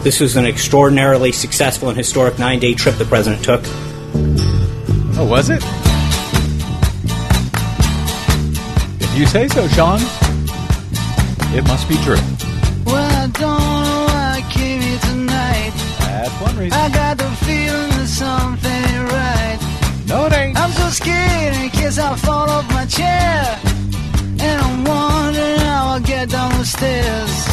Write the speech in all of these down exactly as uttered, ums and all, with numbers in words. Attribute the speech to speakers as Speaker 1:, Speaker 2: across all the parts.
Speaker 1: This was an extraordinarily successful and historic nine-day trip the president took.
Speaker 2: Oh, was it? If you say so, Sean, it must be true.
Speaker 3: Well, I don't know why I came here tonight.
Speaker 2: That's one reason.
Speaker 3: I got the feeling that something ain't right.
Speaker 2: No, it ain't.
Speaker 3: I'm so scared in case I fall off my chair. And I'm wondering how I'll get down the stairs.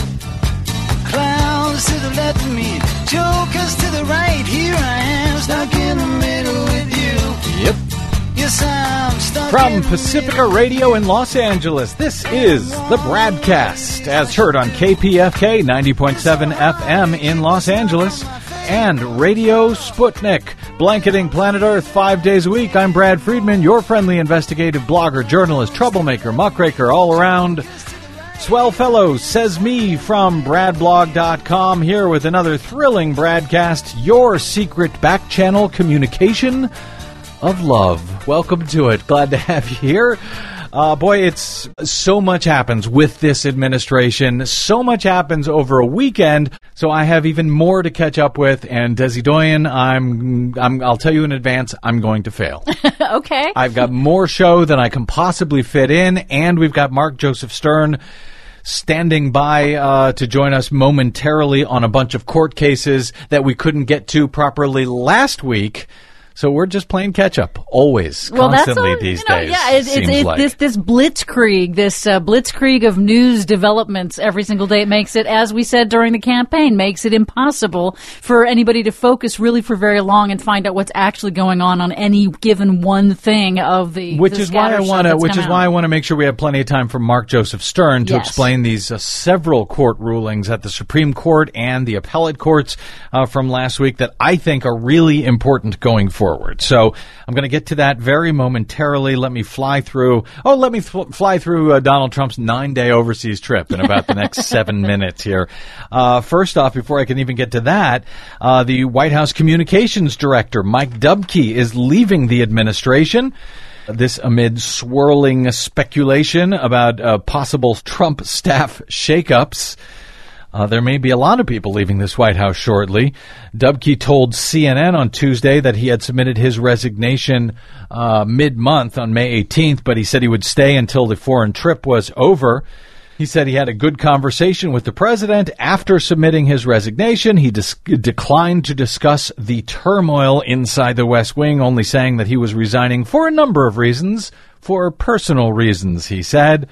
Speaker 3: Clowns to the left of me, jokers to the right. Here I am, stuck in the middle with you.
Speaker 2: Yep.
Speaker 3: Yes, I'm stuck
Speaker 2: From
Speaker 3: in the
Speaker 2: Pacifica
Speaker 3: middle.
Speaker 2: Radio in Los Angeles, this is the Bradcast, as heard on K P F K ninety point seven F M in Los Angeles, and Radio Sputnik, blanketing planet Earth five days a week. I'm Brad Friedman, your friendly investigative blogger, journalist, troublemaker, muckraker, all around swell fellow, says me from brad blog dot com, here with another thrilling Bradcast, your secret back channel communication of love. Welcome to it. Glad to have you here. Uh, boy, it's so much happens with this administration. So much happens over a weekend. So I have even more to catch up with. And Desi Doyen, I'm, I'm, I'll tell you in advance, I'm going to fail.
Speaker 4: Okay.
Speaker 2: I've got more show than I can possibly fit in, and we've got Mark Joseph Stern standing by uh, to join us momentarily on a bunch of court cases that we couldn't get to properly last week. So we're just playing catch-up, always,
Speaker 4: well,
Speaker 2: constantly
Speaker 4: that's all,
Speaker 2: these
Speaker 4: you know,
Speaker 2: days,
Speaker 4: yeah, it,
Speaker 2: seems
Speaker 4: it's, it's
Speaker 2: like.
Speaker 4: this, this blitzkrieg, this uh, blitzkrieg of news developments every single day. It makes it, as we said during the campaign, makes it impossible for anybody to focus really for very long and find out what's actually going on on any given one thing of the
Speaker 2: Which
Speaker 4: the
Speaker 2: is why I want to. Which is
Speaker 4: out.
Speaker 2: why I want to make sure we have plenty of time for Mark Joseph Stern to
Speaker 4: Yes.
Speaker 2: explain these uh, several court rulings at the Supreme Court and the appellate courts uh, from last week that I think are really important going forward. So I'm going to get to that very momentarily. Let me fly through. Oh, let me fl- fly through uh, Donald Trump's nine-day overseas trip in about the next seven minutes here. Uh, first off, before I can even get to that, uh, the White House Communications Director, Mike Dubke, is leaving the administration. This amid swirling speculation about uh, possible Trump staff shakeups. Uh, there may be a lot of people leaving this White House shortly. Dubke told C N N on Tuesday that he had submitted his resignation uh, mid-month on May eighteenth, but he said he would stay until the foreign trip was over. He said he had a good conversation with the president after submitting his resignation. He dis- declined to discuss the turmoil inside the West Wing, only saying that he was resigning for a number of reasons, for personal reasons, he said.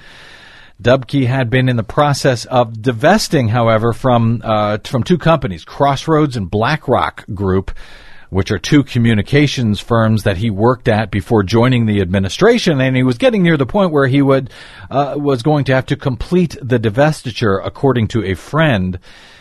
Speaker 2: Dubke had been in the process of divesting, however, from uh, from two companies, Crossroads and BlackRock Group, which are two communications firms that he worked at before joining the administration, and he was getting near the point where he would uh, was going to have to complete the divestiture, according to a friend.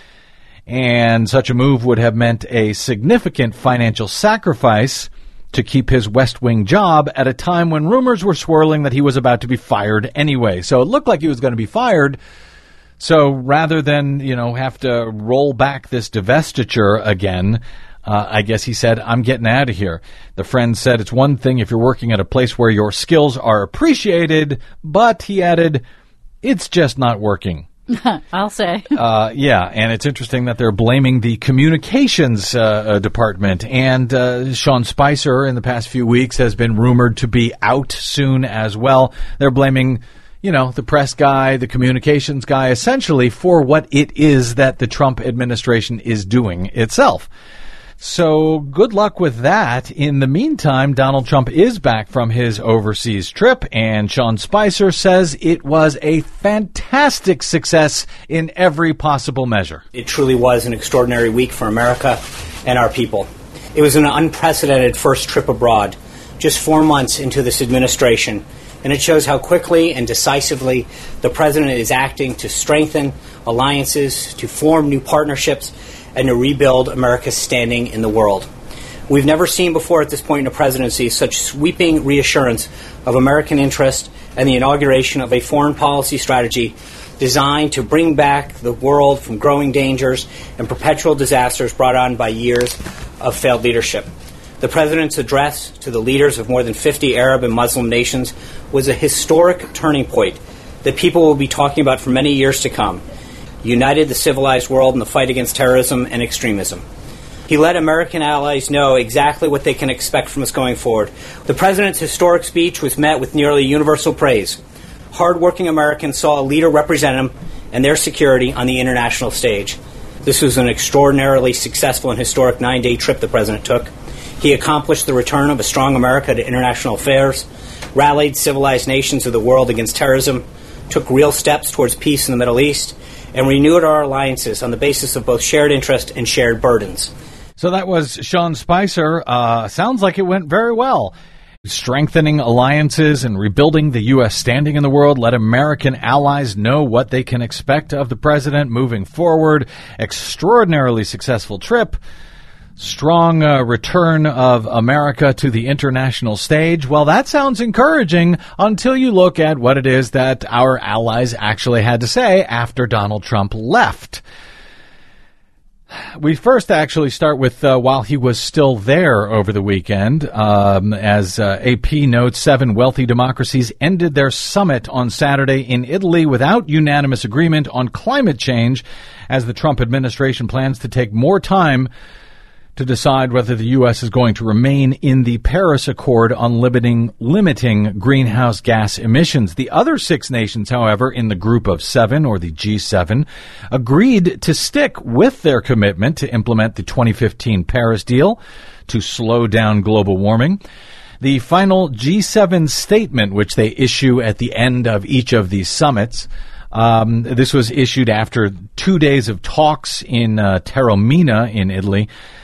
Speaker 2: And such a move would have meant a significant financial sacrifice to keep his West Wing job at a time when rumors were swirling that he was about to be fired anyway. So it looked like he was going to be fired. So rather than, you know, have to roll back this divestiture again, uh, I guess he said, I'm getting out of here. The friend said it's one thing if you're working at a place where your skills are appreciated, but he added, it's just not working.
Speaker 4: I'll say.
Speaker 2: uh, yeah, and it's interesting that they're blaming the communications uh, uh, department. And uh, Sean Spicer, in the past few weeks, has been rumored to be out soon as well. They're blaming, you know, the press guy, the communications guy, essentially for what it is that the Trump administration is doing itself. So good luck with that. In the meantime, Donald Trump is back from his overseas trip, and Sean Spicer says it was a fantastic success in every possible measure.
Speaker 1: It truly was an extraordinary week for America and our people. It was an unprecedented first trip abroad, just four months into this administration, and it shows how quickly and decisively the president is acting to strengthen alliances, to form new partnerships, and to rebuild America's standing in the world. We've never seen before at this point in a presidency such sweeping reassurance of American interest and the inauguration of a foreign policy strategy designed to bring back the world from growing dangers and perpetual disasters brought on by years of failed leadership. The president's address to the leaders of more than fifty Arab and Muslim nations was a historic turning point that people will be talking about for many years to come. united the civilized world in the fight against terrorism and extremism. He let American allies know exactly what they can expect from us going forward. The President's historic speech was met with nearly universal praise. Hard-working Americans saw a leader represent them and their security on the international stage. This was an extraordinarily successful and historic nine-day trip the President took. He accomplished the return of a strong America to international affairs, rallied civilized nations of the world against terrorism, took real steps towards peace in the Middle East, and renewed our alliances on the basis of both shared interest and shared burdens.
Speaker 2: So that was Sean Spicer. Uh, sounds like it went very well. Strengthening alliances and rebuilding the U S standing in the world, let American allies know what they can expect of the president moving forward. Extraordinarily successful trip. Strong uh, return of America to the international stage. Well, that sounds encouraging until you look at what it is that our allies actually had to say after Donald Trump left. We first actually start with uh, while he was still there over the weekend. Um, as uh, A P notes, seven wealthy democracies ended their summit on Saturday in Italy without unanimous agreement on climate change, as the Trump administration plans to take more time to decide whether the U S is going to remain in the Paris Accord on limiting, limiting greenhouse gas emissions. The other six nations, however, in the group of seven, or the G seven, agreed to stick with their commitment to implement the twenty fifteen Paris deal to slow down global warming. The final G seven statement, which they issue at the end of each of these summits, um, this was issued after two days of talks in uh, Taormina in Italy.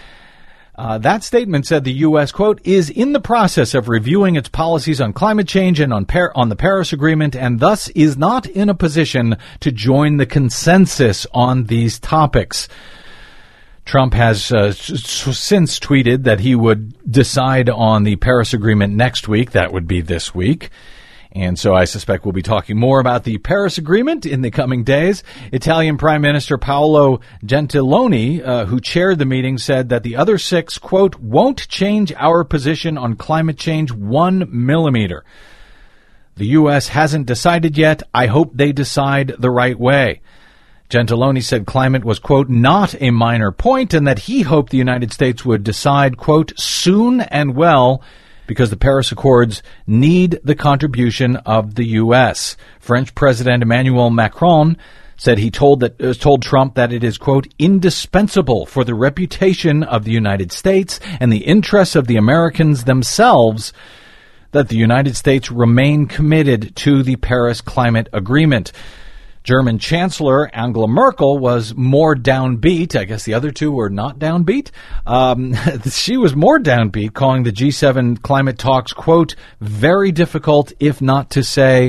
Speaker 2: Uh, that statement said the U S, quote, is in the process of reviewing its policies on climate change and on, Par- on the Paris Agreement, and thus is not in a position to join the consensus on these topics. Trump has uh, s- since tweeted that he would decide on the Paris Agreement next week. That would be this week. And so I suspect we'll be talking more about the Paris Agreement in the coming days. Italian Prime Minister Paolo Gentiloni, uh, who chaired the meeting, said that the other six, quote, won't change our position on climate change one millimeter. The U S hasn't decided yet. I hope they decide the right way. Gentiloni said climate was, quote, not a minor point, and that he hoped the United States would decide, quote, soon and well, because the Paris Accords need the contribution of the U S. French President Emmanuel Macron said he told that uh, told Trump that it is, quote, indispensable for the reputation of the United States and the interests of the Americans themselves that the United States remain committed to the Paris Climate Agreement. German Chancellor Angela Merkel was more downbeat. I guess the other two were not downbeat. Um, she was more downbeat, calling the G seven climate talks, quote, very difficult, if not to say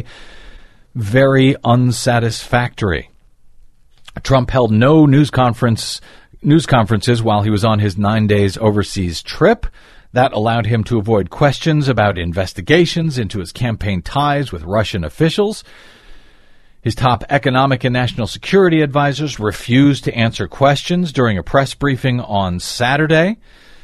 Speaker 2: very unsatisfactory. Trump held no news conference, news conferences while he was on his nine days overseas trip. That allowed him to avoid questions about investigations into his campaign ties with Russian officials. His top economic and national security advisors refused to answer questions during a press briefing on Saturday.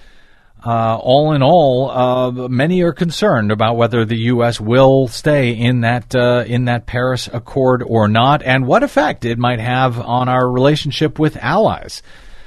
Speaker 2: Uh, all in all, uh, many are concerned about whether the U S will stay in that uh, in that Paris Accord or not, and what effect it might have on our relationship with allies.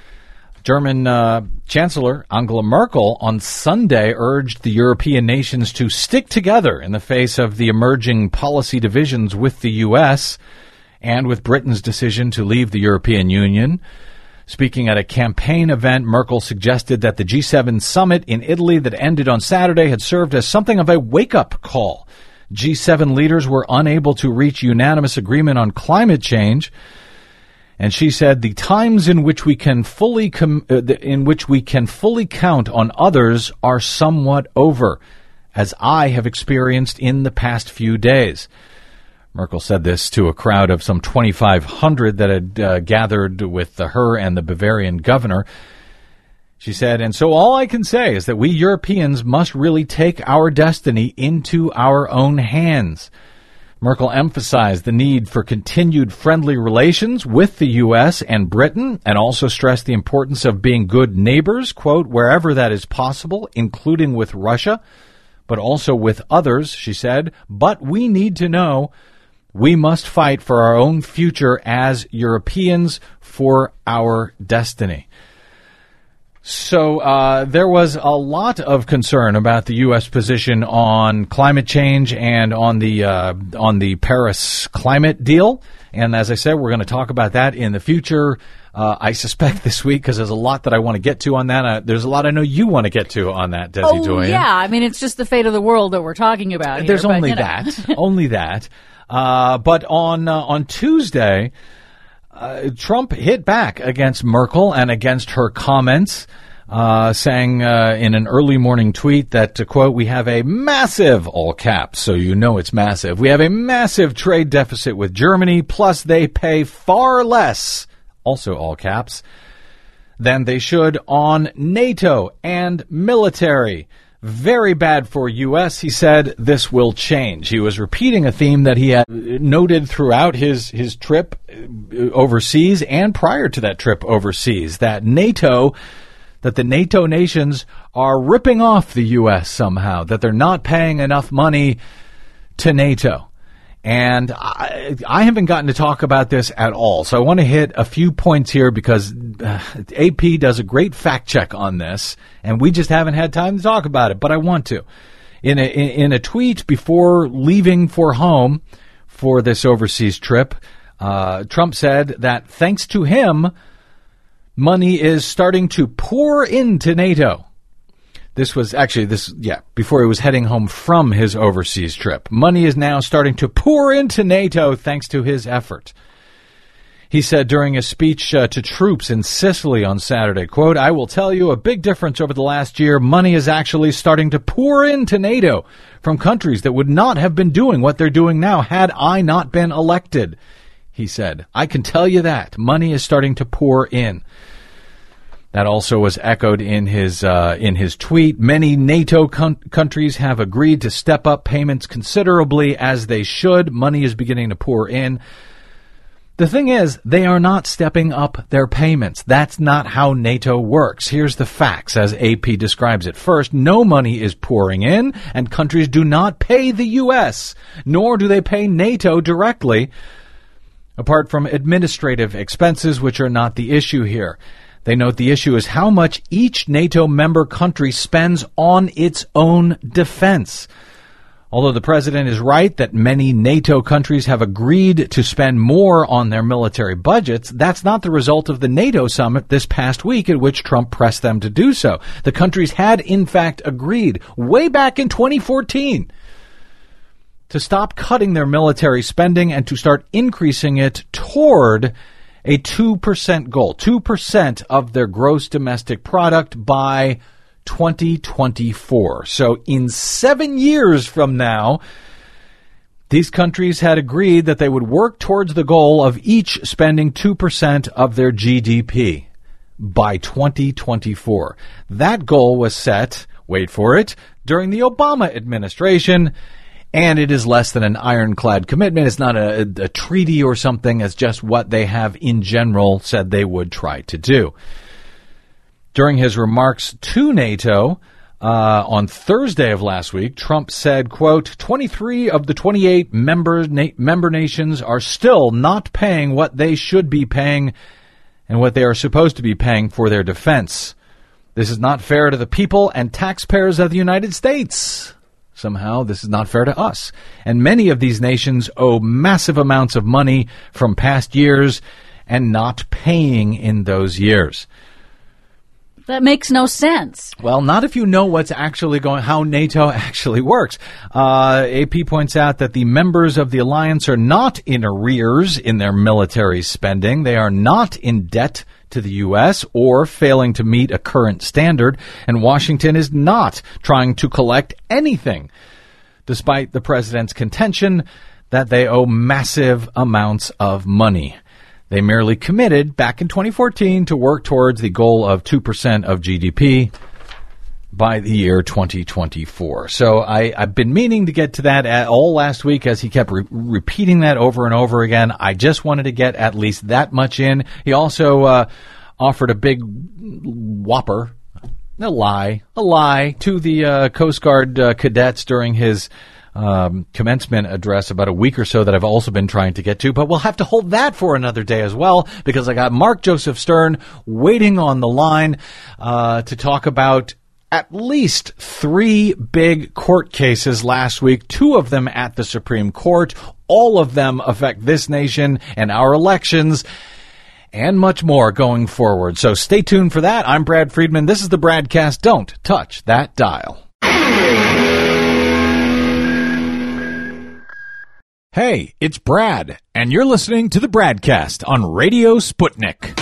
Speaker 2: German uh, Chancellor Angela Merkel on Sunday urged the European nations to stick together in the face of the emerging policy divisions with the U S and with Britain's decision to leave the European Union. Speaking at a campaign event, Merkel suggested that the G seven summit in Italy that ended on Saturday had served as something of a wake-up call. G seven leaders were unable to reach unanimous agreement on climate change. And she said the times in which we can fully com- uh, in which we can fully count on others are somewhat over, as I have experienced in the past few days. Merkel said this to a crowd of some twenty-five hundred that had uh, gathered with uh, her and the Bavarian governor. She said, and so all I can say is that we Europeans must really take our destiny into our own hands. Merkel emphasized the need for continued friendly relations with the U S and Britain, and also stressed the importance of being good neighbors, quote, wherever that is possible, including with Russia, but also with others, she said. But we need to know We must fight for our own future as Europeans, for our destiny. So uh, there was a lot of concern about the U S position on climate change and on the uh, on the Paris climate deal. And as I said, we're going to talk about that in the future. Uh, I suspect this week, because there's a lot that I want to get to on that. Uh, there's a lot I know you want to get to on that, Desi
Speaker 4: Oh,
Speaker 2: Doyen.
Speaker 4: yeah. I mean, it's just the fate of the world that we're talking about here.
Speaker 2: There's
Speaker 4: but,
Speaker 2: only
Speaker 4: you know.
Speaker 2: that. Only that. Uh, but on uh, on Tuesday, uh, Trump hit back against Merkel and against her comments, uh, saying uh, in an early morning tweet that, to quote, "We have a massive," all caps, so you know it's massive, "we have a massive trade deficit with Germany, plus they pay far less," also all caps, "than they should on NATO and military. Very bad for U S, he said. This will change." He was repeating a theme that he had noted throughout his, his trip overseas and prior to that trip overseas, that NATO, that the NATO nations are ripping off the U S somehow, that they're not paying enough money to NATO. And I, I haven't gotten to talk about this at all. So I want to hit a few points here because uh, A P does a great fact check on this, and we just haven't had time to talk about it, but I want to. In a, in a tweet before leaving for home for this overseas trip, uh, Trump said that thanks to him, money is starting to pour into NATO. This was actually, this yeah, before he was heading home from his overseas trip. Money is now starting to pour into NATO thanks to his effort. He said during a speech uh, to troops in Sicily on Saturday, quote, "I will tell you a big difference over the last year. Money is actually starting to pour into NATO from countries that would not have been doing what they're doing now had I not been elected," he said. "I can tell you that. Money is starting to pour in." That also was echoed in his uh, in his tweet. "Many NATO con- countries have agreed to step up payments considerably, as they should. Money is beginning to pour in." The thing is, they are not stepping up their payments. That's not how NATO works. Here's the facts, as A P describes it. First, no money is pouring in, and countries do not pay the U S, nor do they pay NATO directly, apart from administrative expenses, which are not the issue here. They note the issue is how much each NATO member country spends on its own defense. Although the president is right that many NATO countries have agreed to spend more on their military budgets, that's not the result of the NATO summit this past week at which Trump pressed them to do so. The countries had, in fact, agreed way back in twenty fourteen to stop cutting their military spending and to start increasing it toward a two percent goal, two percent of their gross domestic product by twenty twenty-four. So in seven years from now, these countries had agreed that they would work towards the goal of each spending two percent of their G D P by twenty twenty-four. That goal was set, wait for it, during the Obama administration. And it is less than an ironclad commitment. It's not a, a treaty or something. It's just what they have in general said they would try to do. During his remarks to NATO uh, on Thursday of last week, Trump said, quote, twenty-three of the twenty-eight member, na- member nations are still not paying what they should be paying and what they are supposed to be paying for their defense. This is not fair to the people and taxpayers of the United States. Somehow, this is not fair to us. And many of these nations owe massive amounts of money from past years and not paying in those years.
Speaker 4: That makes no sense.
Speaker 2: Well, not if you know what's actually going, how NATO actually works. Uh, A P points out that the members of the alliance are not in arrears in their military spending. They are not in debt to the U S or failing to meet a current standard, and Washington is not trying to collect anything, despite the president's contention that they owe massive amounts of money. They merely committed back in twenty fourteen to work towards the goal of two percent of G D P by the year twenty twenty-four. So I, I've been meaning to get to that at all last week as he kept re- repeating that over and over again. I just wanted to get at least that much in. He also uh, offered a big whopper, a lie, a lie to the uh, Coast Guard uh, cadets during his um, commencement address about a week or so that I've also been trying to get to, but we'll have to hold that for another day as well, because I got Mark Joseph Stern waiting on the line uh, to talk about at least three big court cases last week, two of them at the Supreme Court. All of them affect this nation and our elections, and much more going forward. So stay tuned for that. I'm Brad Friedman. This is the Bradcast. Don't touch that dial. Hey, it's Brad, and you're listening to the Bradcast on Radio Sputnik.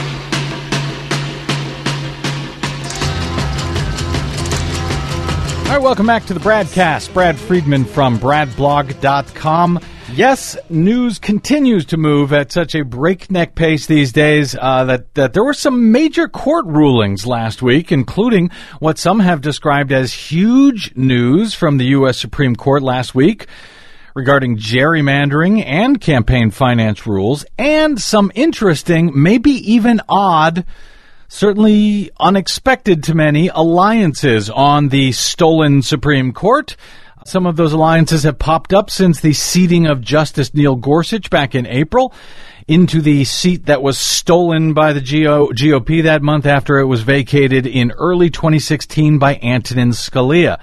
Speaker 2: All right, welcome back to the Bradcast. Brad Friedman from brad blog dot com. Yes, news continues to move at such a breakneck pace these days uh, that, that there were some major court rulings last week, including what some have described as huge news from the U S Supreme Court last week regarding gerrymandering and campaign finance rules, and some interesting, maybe even odd, certainly unexpected to many, alliances on the stolen Supreme Court. Some of those alliances have popped up since the seating of Justice Neil Gorsuch back in April into the seat that was stolen by the G O P that month after it was vacated in early twenty sixteen by Antonin Scalia.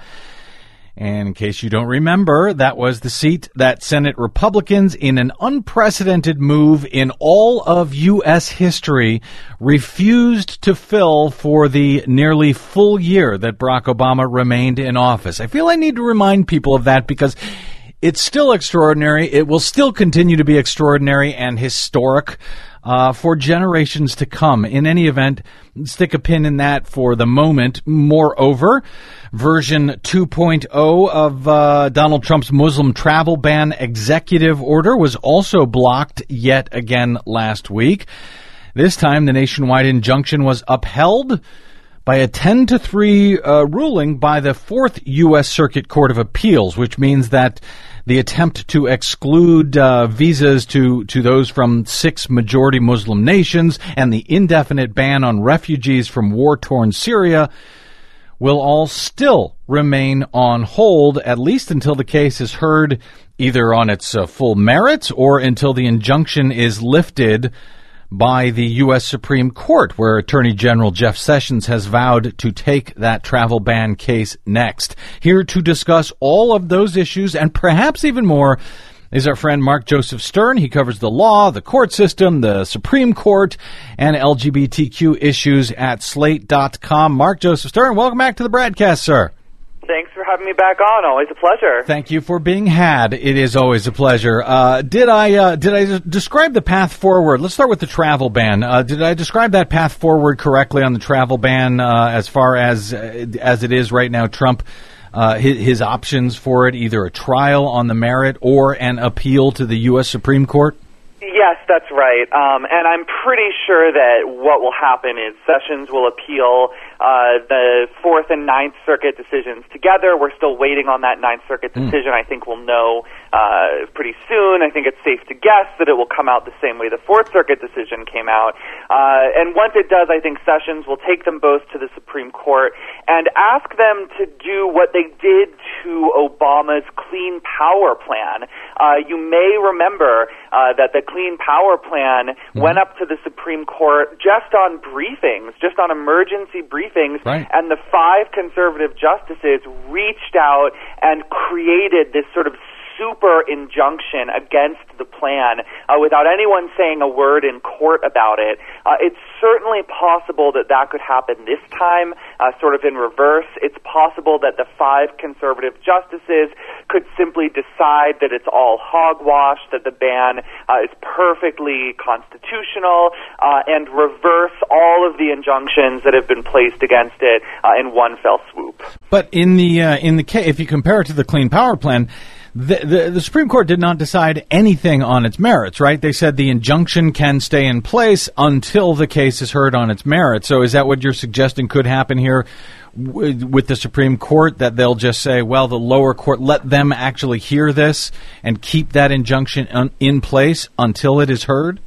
Speaker 2: And in case you don't remember, that was the seat that Senate Republicans, in an unprecedented move in all of U S history, refused to fill for the nearly full year that Barack Obama remained in office. I feel I need to remind people of that because it's still extraordinary. It will still continue to be extraordinary and historic Uh, for generations to come. In any event, stick a pin in that for the moment. Moreover, version two point oh of uh, Donald Trump's Muslim travel ban executive order was also blocked yet again last week. This time, the nationwide injunction was upheld by a ten to three uh, ruling by the Fourth U S Circuit Court of Appeals, which means that the attempt to exclude uh, visas to, to those from six majority Muslim nations and the indefinite ban on refugees from war-torn Syria will all still remain on hold, at least until the case is heard either on its uh, full merits or until the injunction is lifted by the U S Supreme Court, where Attorney General Jeff Sessions has vowed to take that travel ban case next. Here to discuss all of those issues and perhaps even more is our friend Mark Joseph Stern. He covers the law, the court system, the Supreme Court, and L G B T Q issues at slate dot com. Mark Joseph Stern, welcome back to the Bradcast, sir.
Speaker 5: Thanks for having me back on. Always a pleasure.
Speaker 2: Thank you for being had. It is always a pleasure. Uh, did I uh, did I describe the path forward? Let's start with the travel ban. Uh, did I describe that path forward correctly on the travel ban uh, as far as uh, as it is right now? Trump, uh, his, his options for it, either a trial on the merit or an appeal to the U S Supreme Court?
Speaker 5: Yes, that's right. Um, and I'm pretty sure that what will happen is Sessions will appeal uh, the Fourth and Ninth Circuit decisions together. We're still waiting on that Ninth Circuit decision. Mm. I think we'll know uh, pretty soon. I think it's safe to guess that it will come out the same way the Fourth Circuit decision came out. Uh, and once it does, I think Sessions will take them both to the Supreme Court and ask them to do what they did to Obama's Clean Power Plan. Uh, you may remember uh, that the Clean Power Plan mm-hmm. went up to the Supreme Court just on briefings, just on emergency briefings,
Speaker 2: right.
Speaker 5: and the five conservative justices reached out and created this sort of super injunction against the plan uh, without anyone saying a word in court about it. Uh, it's certainly possible that that could happen this time, uh, sort of in reverse. It's possible that the five conservative justices could simply decide that it's all hogwash, that the ban uh, is perfectly constitutional, uh, and reverse all of the injunctions that have been placed against it uh, in one fell swoop.
Speaker 2: But in the uh, in the case, if you compare it to the Clean Power Plan, The, the, the Supreme Court did not decide anything on its merits, right? They said the injunction can stay in place until the case is heard on its merits. So is that what you're suggesting could happen here w- with the Supreme Court, that they'll just say, well, the lower court, let them actually hear this and keep that injunction un- in place until it is heard?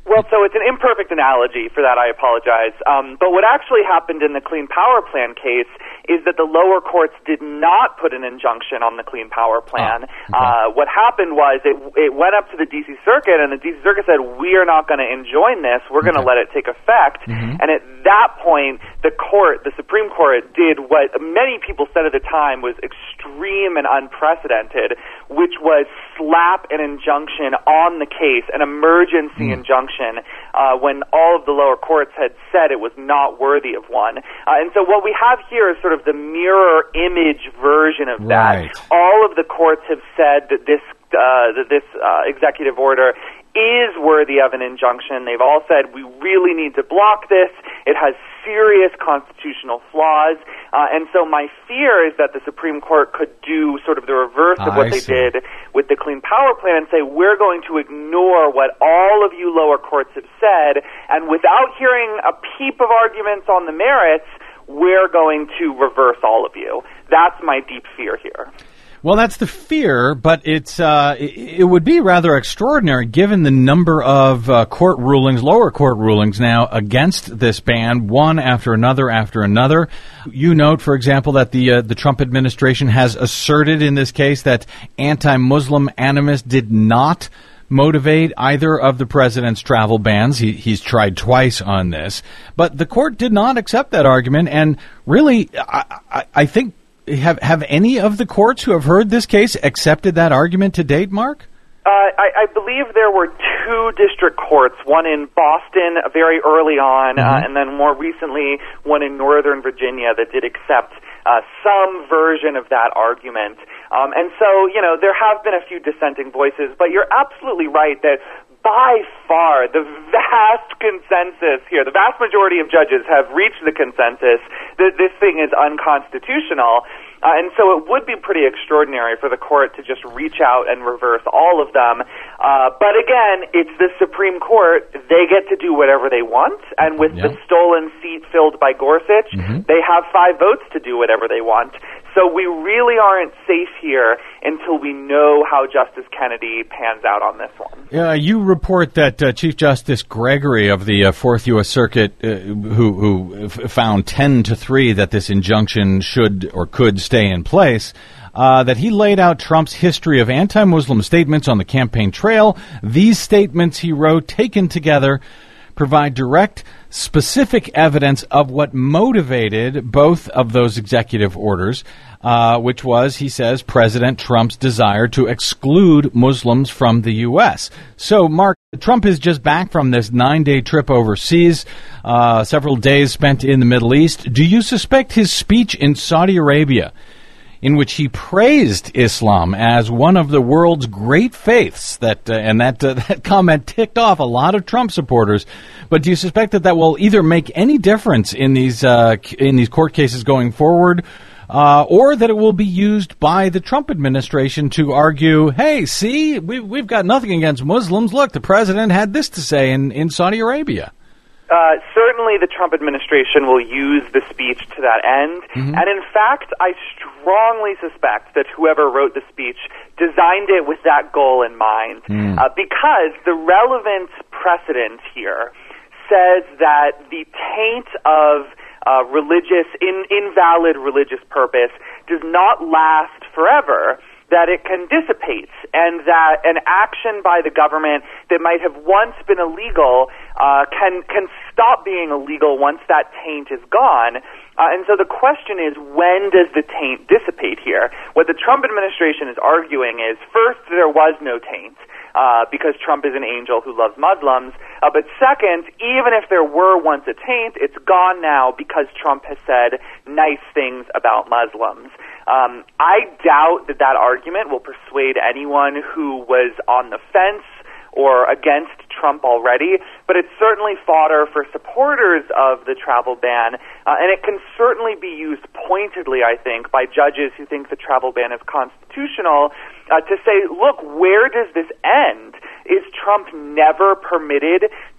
Speaker 5: Well, so it's an imperfect analogy. For that, I apologize. Um, but what actually happened in the Clean Power Plan case is that the lower courts did not put an injunction on the Clean Power Plan. Oh, okay. uh, what happened was it, it went up to the D C Circuit, and the D C Circuit said, we are not going to enjoin this. We're going to
Speaker 2: okay.
Speaker 5: let it take effect.
Speaker 2: Mm-hmm.
Speaker 5: And at that point, the court, the Supreme Court, did what many people said at the time was extreme and unprecedented, which was slap an injunction on the case, an emergency mm. injunction, uh, when all of the lower courts had said it was not worthy of one. Uh, and so what we have here is sort of the mirror image version of
Speaker 2: right.
Speaker 5: that. All of the courts have said that this uh, that this uh, executive order is worthy of an injunction. They've all said we really need to block this. It has serious constitutional flaws. Uh, and so my fear is that the Supreme Court could do sort of the reverse of what
Speaker 2: I
Speaker 5: they
Speaker 2: see.
Speaker 5: did with the Clean Power Plan and say, we're going to ignore what all of you lower courts have said, and without hearing a peep of arguments on the merits, we're going to reverse all of you. That's my deep fear here.
Speaker 2: Well, that's the fear, but it's uh, it, it would be rather extraordinary given the number of uh, court rulings, lower court rulings now against this ban, one after another after another. You note, for example, that the uh, the Trump administration has asserted in this case that anti-Muslim animus did not motivate either of the president's travel bans. He, he's tried twice on this, but the court did not accept that argument. And really, I, I, I think. Have have any of the courts who have heard this case accepted that argument to date, Mark?
Speaker 5: Uh, I, I believe there were two district courts, one in Boston very early on, mm-hmm. uh, and then more recently one in Northern Virginia that did accept uh, some version of that argument. Um, and so, you know, there have been a few dissenting voices, but you're absolutely right that by far the vast consensus here, the vast majority of judges have reached the consensus that this thing is unconstitutional. Uh, and so it would be pretty extraordinary for the court to just reach out and reverse all of them. Uh, but again, it's the Supreme Court. They get to do whatever they want. And with
Speaker 2: yeah.
Speaker 5: the stolen seat filled by Gorsuch, mm-hmm. they have five votes to do whatever they want. So we really aren't safe here until we know how Justice Kennedy pans out on this one.
Speaker 2: Yeah, you report that uh, Chief Justice Gregory of the uh, Fourth U S Circuit, uh, who, who f- found ten to three that this injunction should or could stay in place, uh, that he laid out Trump's history of anti-Muslim statements on the campaign trail. These statements, he wrote, taken together, provide direct, specific evidence of what motivated both of those executive orders, uh, which was, he says, President Trump's desire to exclude Muslims from the U S. So, Mark, Trump is just back from this nine-day trip overseas, uh, several days spent in the Middle East. Do you suspect his speech in Saudi Arabia, in which he praised Islam as one of the world's great faiths, that uh, and that uh, that comment ticked off a lot of Trump supporters. But do you suspect that that will either make any difference in these uh, in these court cases going forward, uh, or that it will be used by the Trump administration to argue, hey, see, we, we've got nothing against Muslims. Look, the president had this to say in, in Saudi Arabia.
Speaker 5: Uh, certainly the Trump administration will use the speech to that end. Mm-hmm. And in fact, I strongly suspect that whoever wrote the speech designed it with that goal in mind. Mm. Uh, because the relevant precedent here says that the taint of uh, religious, in, invalid religious purpose does not last forever, that it can dissipate, and that an action by the government that might have once been illegal uh, can can stop being illegal once that taint is gone. Uh, and so the question is, when does the taint dissipate here? What the Trump administration is arguing is, first, there was no taint, uh, because Trump is an angel who loves Muslims. Uh, but second, even if there were once a taint, it's gone now because Trump has said nice things about Muslims. Um, I doubt that that argument will persuade anyone who was on the fence or against Trump already, but it's certainly fodder for supporters of the travel ban, uh, and it can certainly be used pointedly, I think, by judges who think the travel ban is constitutional, uh, to say, look, where does this end? Is Trump never permitted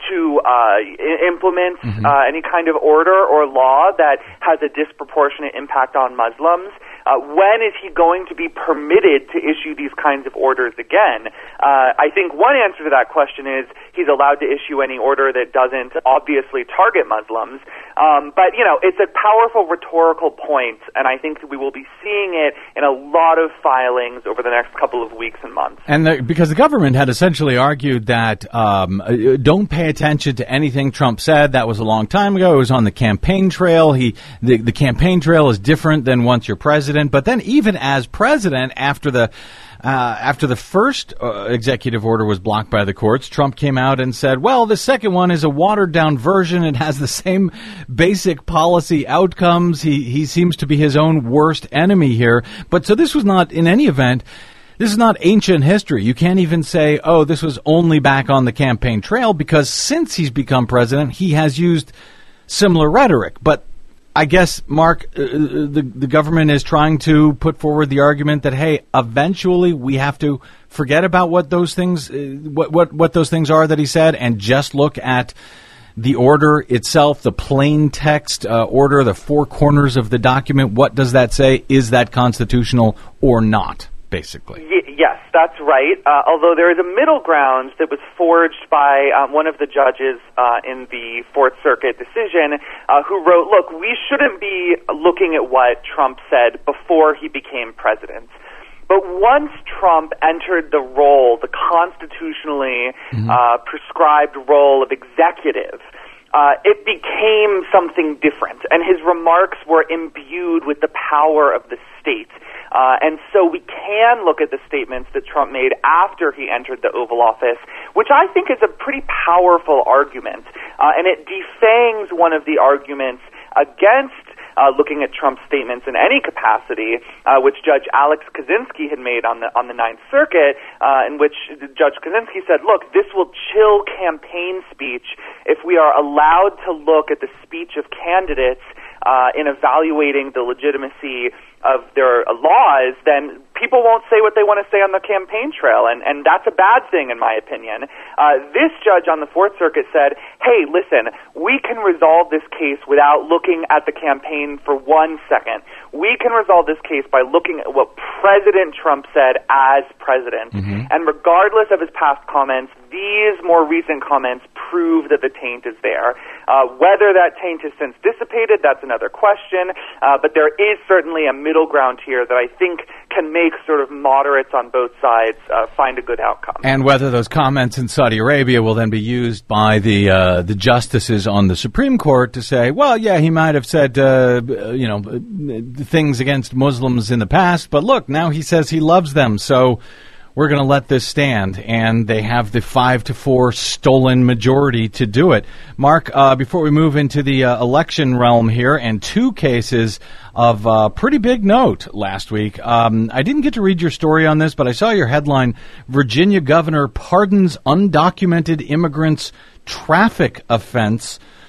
Speaker 5: to uh, I- implement
Speaker 2: Mm-hmm.
Speaker 5: uh, any kind of order or law that has a disproportionate impact on Muslims? Uh, when is he going to be permitted to issue these kinds of orders again? Uh, I think one answer to that question is he's allowed to issue any order that doesn't obviously target Muslims. Um, but, you know, it's a powerful rhetorical point, and I think that we will be seeing it in a lot of filings over the next couple of weeks and months.
Speaker 2: And the, because the government had essentially argued that um, uh, don't pay attention to anything Trump said. That was a long time ago. It was on the campaign trail. He the, the campaign trail is different than once you're president. But then even as president, after the Uh, after the first uh, executive order was blocked by the courts, Trump came out and said, well, the second one is a watered-down version. It has the same basic policy outcomes. He, he seems to be his own worst enemy here. But so this was not, in any event, this is not ancient history. You can't even say, oh, this was only back on the campaign trail, because since he's become president, he has used similar rhetoric. But I guess, Mark, uh, the the government is trying to put forward the argument that, hey, eventually we have to forget about what those things, uh, what, what what those things are that he said, and just look at the order itself, the plain text uh, order, the four corners of the document. What does that say? Is that constitutional or not? Basically.
Speaker 5: Y- yes, that's right. Uh, although there is a middle ground that was forged by um, one of the judges uh, in the Fourth Circuit decision uh, who wrote, look, we shouldn't be looking at what Trump said before he became president. But once Trump entered the role, the constitutionally mm-hmm. uh, prescribed role of executive, Uh, it became something different, and his remarks were imbued with the power of the state. Uh, and so we can look at the statements that Trump made after he entered the Oval Office, which I think is a pretty powerful argument. Uh, and it defangs one of the arguments against Uh, looking at Trump's statements in any capacity, uh, which Judge Alex Kaczynski had made on the on the Ninth Circuit, uh, in which Judge Kaczynski said, look, this will chill campaign speech if we are allowed to look at the speech of candidates uh, in evaluating the legitimacy of their uh, laws, then people won't say what they want to say on the campaign trail, and, and that's a bad thing in my opinion. Uh, this judge on the Fourth Circuit said, hey, listen, we can resolve this case without looking at the campaign for one second. We can resolve this case by looking at what President Trump said as president. Mm-hmm. And regardless of his past comments, these more recent comments prove that the taint is there. Uh, whether that taint has since dissipated, that's another question, uh, but there is certainly a middle ground here that I think can make sort of moderates on both sides uh, find a good outcome.
Speaker 2: And whether those comments in Saudi Arabia will then be used by the uh, the justices on the Supreme Court to say, well, yeah, he might have said, uh, you know, things against Muslims in the past, but look, now he says he loves them, so we're going to let this stand, and they have the five to four stolen majority to do it. Mark, uh, before we move into the uh, election realm here, and two cases of uh, pretty big note last week. Um, I didn't get to read your story on this, but I saw your headline, Virginia governor pardons undocumented immigrants' traffic offense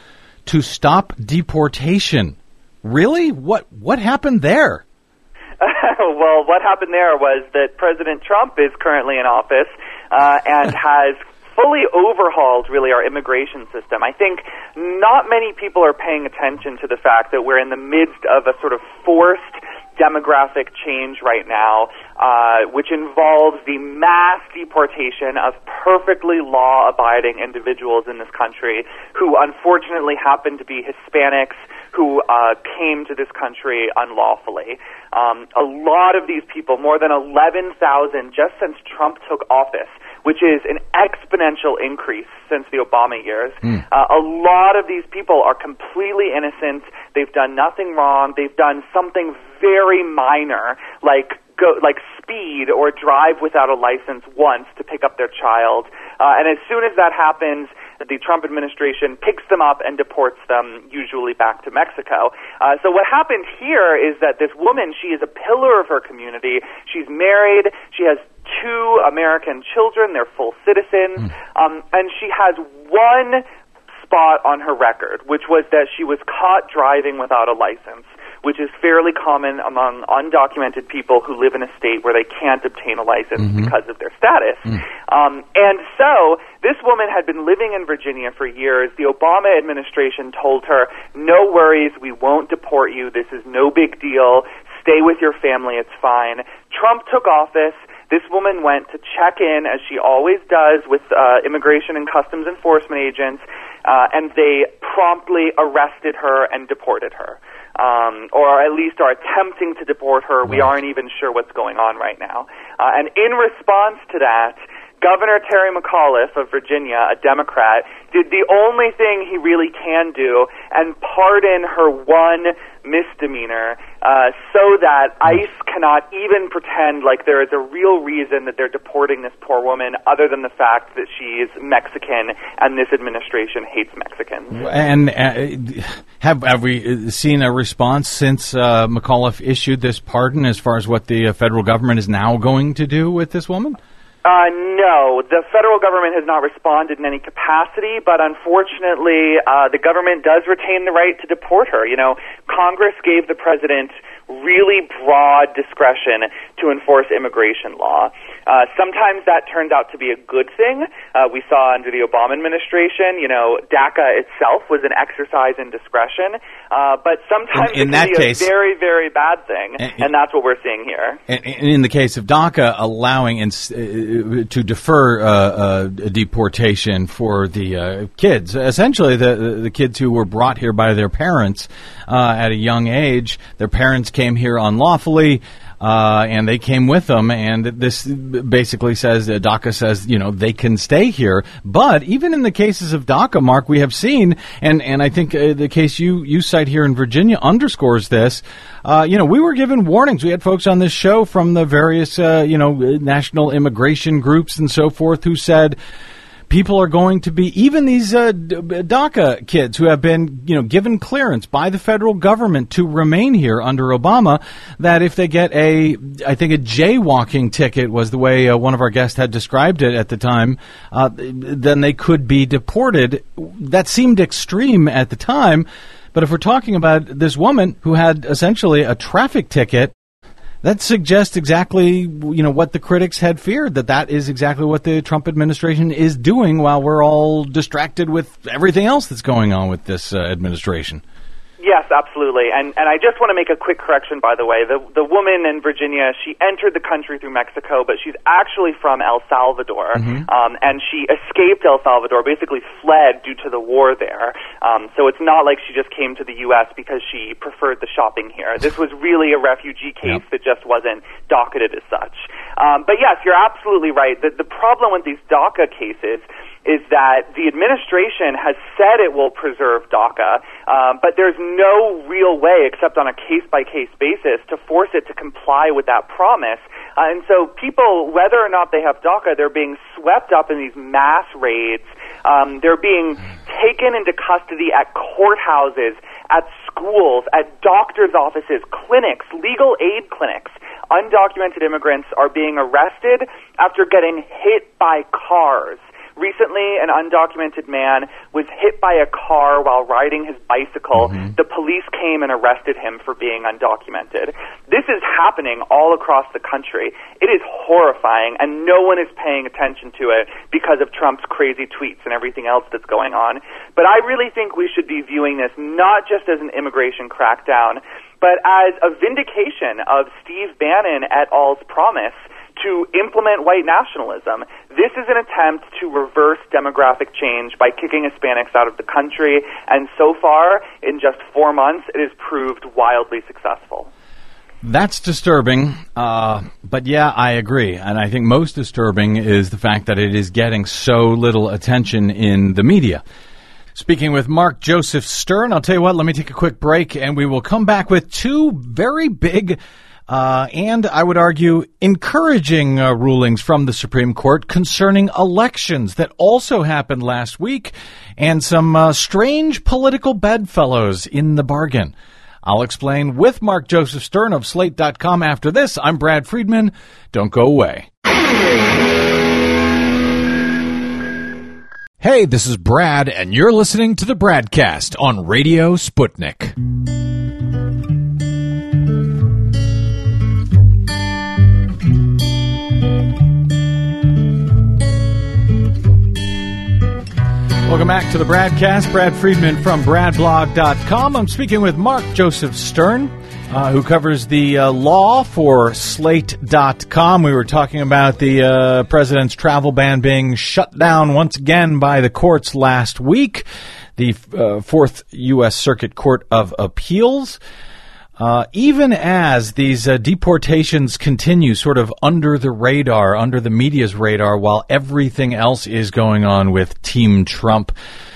Speaker 2: to stop deportation. Really? What, what happened there?
Speaker 5: Well, what happened there was that President Trump is currently in office uh, and has fully overhauled, really, our immigration system. I think not many people are paying attention to the fact that we're in the midst of a sort of forced demographic change right now, uh, which involves the mass deportation of perfectly law-abiding individuals in this country who unfortunately happen to be Hispanics who uh, came to this country unlawfully. Um, a lot of these people, more than eleven thousand just since Trump took office, which is an exponential increase since the Obama years. Mm. Uh, a lot of these people are completely innocent. They've done nothing wrong. They've done something very minor, like go, like speed or drive without a license once to pick up their child. Uh, and as soon as that happens, the Trump administration picks them up and deports them, usually back to Mexico. Uh, so what happened here is that this woman, she is a pillar of her community. She's married. She has two American children. They're full citizens. Mm. Um, and she has one spot on her record, which was that she was caught driving without a license, which is fairly common among undocumented people who live in a state where they can't obtain a license mm-hmm. because of their status. Mm. Um, and so this woman had been living in Virginia for years. The Obama administration told her, no worries, we won't deport you. This is no big deal. Stay with your family. It's fine. Trump took office. This woman went to check in, as she always does, with uh, Immigration and Customs Enforcement agents, uh, and they promptly arrested her and deported her. Um, or at least are attempting to deport her. We aren't even sure what's going on right now. Uh, and in response to that, Governor Terry McAuliffe of Virginia, a Democrat, did the only thing he really can do and pardon her one misdemeanor uh, so that ICE cannot even pretend like there is a real reason that they're deporting this poor woman other than the fact that she's Mexican and this administration hates Mexicans.
Speaker 2: And uh, have, have we seen a response since uh, McAuliffe issued this pardon as far as what the uh, federal government is now going to do with this woman?
Speaker 5: Uh, no, the federal government has not responded in any capacity, but unfortunately, uh, the government does retain the right to deport her. You know, Congress gave the president really broad discretion to enforce immigration law. Uh, sometimes that turns out to be a good thing. Uh, we saw under the Obama administration, you know, DACA itself was an exercise in discretion, uh, but sometimes
Speaker 2: in, in
Speaker 5: it
Speaker 2: that
Speaker 5: can be
Speaker 2: case,
Speaker 5: a very, very bad thing, and, and that's what we're seeing here.
Speaker 2: In, in the case of DACA, allowing in, uh, to defer uh, uh, deportation for the uh, kids, essentially the the kids who were brought here by their parents uh, at a young age. Their parents came here unlawfully, uh, and they came with them. And this basically says, uh, DACA says, you know, they can stay here. But even in the cases of DACA, Mark, we have seen, and, and I think uh, the case you, you cite here in Virginia underscores this. Uh, you know, we were given warnings. We had folks on this show from the various, uh, you know, national immigration groups and so forth who said, people are going to be, even these uh, DACA kids who have been, you know, given clearance by the federal government to remain here under Obama, that if they get a, I think a jaywalking ticket was the way uh, one of our guests had described it at the time, uh, then they could be deported. That seemed extreme at the time. But if we're talking about this woman who had essentially a traffic ticket, that suggests exactly, you know, what the critics had feared, that that is exactly what the Trump administration is doing while we're all distracted with everything else that's going on with this uh, administration.
Speaker 5: Yes, absolutely. And and I just want to make a quick correction, by the way. The the woman in Virginia, she entered the country through Mexico, but she's actually from El Salvador. Mm-hmm. Um, and she escaped El Salvador, basically fled due to the war there. Um, so it's not like she just came to the U S because she preferred the shopping here. This was really a refugee case yep. that just wasn't docketed as such. Um, but yes, you're absolutely right. The, the problem with these DACA cases is that the administration has said it will preserve DACA, um, but there's no real way, except on a case-by-case basis, to force it to comply with that promise. Uh, and so people, whether or not they have DACA, they're being swept up in these mass raids. Um, they're being taken into custody at courthouses, at schools, at doctors' offices, clinics, legal aid clinics. Undocumented immigrants are being arrested after getting hit by cars. Recently, an undocumented man was hit by a car while riding his bicycle. Mm-hmm. The police came and arrested him for being undocumented. This is happening all across the country. It is horrifying, and no one is paying attention to it because of Trump's crazy tweets and everything else that's going on. But I really think we should be viewing this not just as an immigration crackdown, but as a vindication of Steve Bannon et al.'s promise to implement white nationalism. This is an attempt to reverse demographic change by kicking Hispanics out of the country, and so far, in just four months, it has proved wildly successful.
Speaker 2: That's disturbing, uh, but yeah, I agree. And I think most disturbing is the fact that it is getting so little attention in the media. Speaking with Mark Joseph Stern, I'll tell you what, let me take a quick break, and we will come back with two very big Uh, and I would argue encouraging uh, rulings from the Supreme Court concerning elections that also happened last week, and some uh, strange political bedfellows in the bargain. I'll explain with Mark Joseph Stern of Slate dot com after this. I'm Brad Friedman. Don't go away. Hey, this is Brad, and you're listening to the Bradcast on Radio Sputnik. Welcome back to the Bradcast. Brad Friedman from brad blog dot com. I'm speaking with Mark Joseph Stern, uh, who covers the uh, law for slate dot com. We were talking about the uh, president's travel ban being shut down once again by the courts last week, the uh, Fourth U S Circuit Court of Appeals. Uh, even as these uh, deportations continue sort of under the radar, under the media's radar, while everything else is going on with Team Trump.